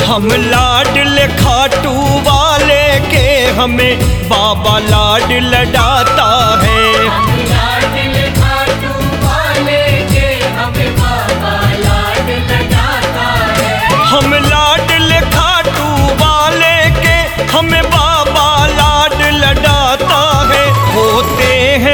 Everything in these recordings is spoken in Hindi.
हम लाडले खाटू वाले के हमें बाबा लाड लडाता है। लाडले खाटू वाले के हमें बाबा लाड लडाता है। हम लाडले खाटू वाले के हमें बाबा लाड लडाता है। होते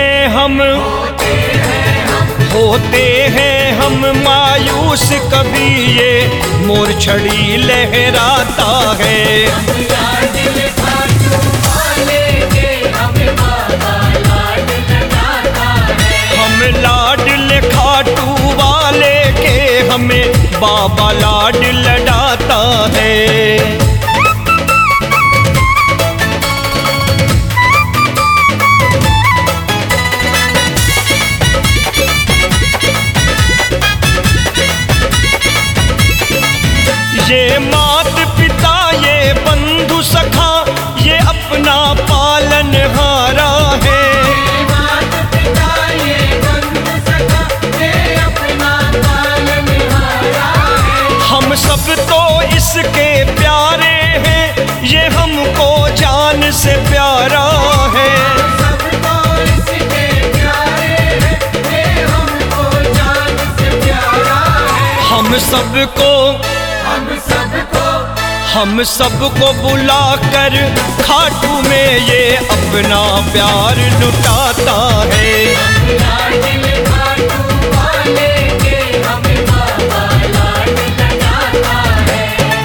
हैं हम मायूस कभी ये मोर छड़ी लहराता है। लाडले खाटू वाले के हमें बाबा लाड लडाता है। हम लाडले खाटू वाले के हमें बाबा लाड लडाता है। ये मात पिता ये बंधु सखा ये अपना पालन हारा है। माता पिता ये बंधु सखा ये अपना पालन हारा है। हम सब तो इसके प्यारे हैं ये हमको जान से प्यारा है। सबको इसके प्यारे हैं ये हमको जान से प्यारा है। हम सबको बुलाकर खाटू में ये अपना प्यार लुटाता है। लाडले खाटू वाले के हमें बाबा लाड लडाता है।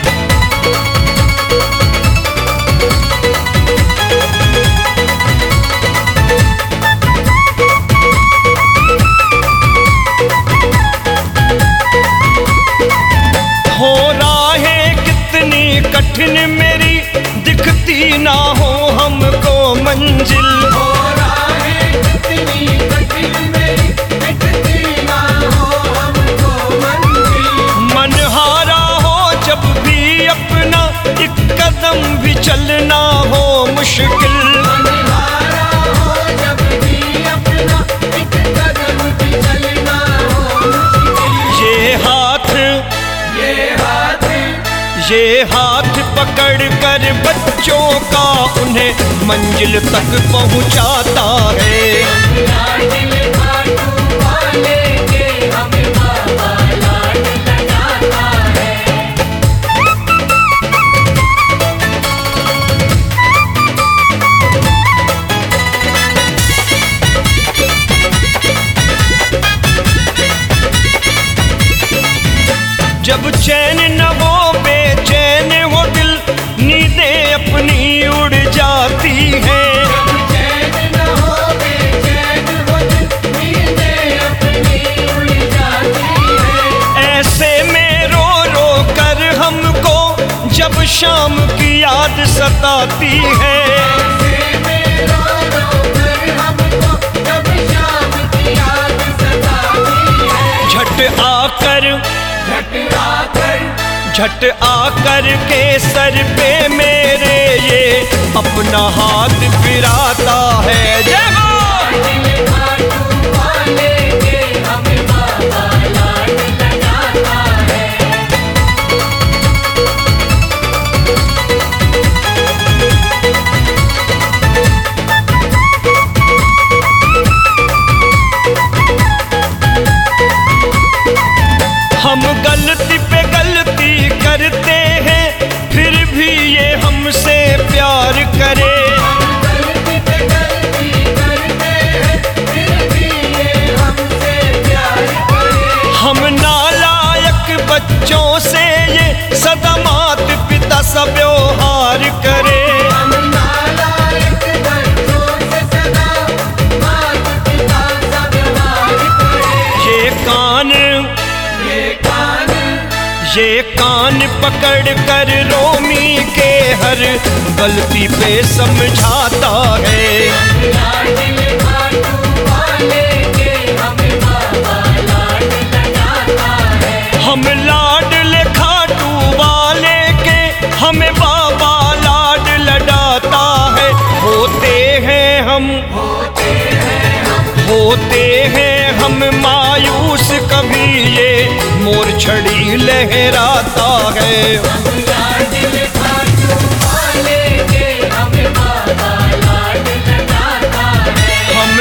हो राहें कितनी कठिन मेरी दिखती ना हो हमको मंजिल। हो राहें कितनी कठिन मेरी दिखती ना हो हमको मंजिल। मन हारा हो जब भी अपना एक कदम भी चलना हो मुश्किल। मनहारा हो जब भी अपना एक कदम भी चलना हो मुश्किल। ये हाथ पकड़ कर बच्चों का उन्हें मंजिल तक पहुंचाता है। लाडले खाटू वाले के हमें बाबा लाड लडाता है। जब चैन न हो बेचैन हो दिल नींदें अपनी उड़ जाती हैं। चैन न हो बेचैन हो दिल नींदें अपनी उड़ जाती है। ऐसे में रो रो कर हमको जब शाम की याद सताती है। ऐसे में रो रो कर हमको जब शाम की याद सताती है। झट आकर के सर पे मेरे ये अपना हाथ फिराता है। जय हो। लाडले खाटू वाले के हमें बाबा लाड लडाता है। हम गलती पे गलती करते हैं फिर भी ये हमसे प्यार करे। गलती पे गलती करते हैं फिर भी ये हमसे प्यार करे। हम नालायक बच्चों से ये सदा मात पिता सा व्यवहार करे। हम नालायक बच्चों से सदा माता पिता सा व्यवहार करे। ये कान पकड़ कर रोमी के हर गलती पे समझाता है। लाडले खाटू वाले के हमें बाबा लाड लडाता है। हम लाडले खाटू वाले के हमें बाबा लाड लडाता है। होते हैं हम मायूस कभी ये मोर छड़ी लहराता है।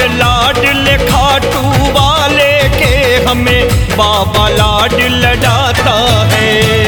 लाडले खाटू वाले के हमें बाबा लाड लडाता है।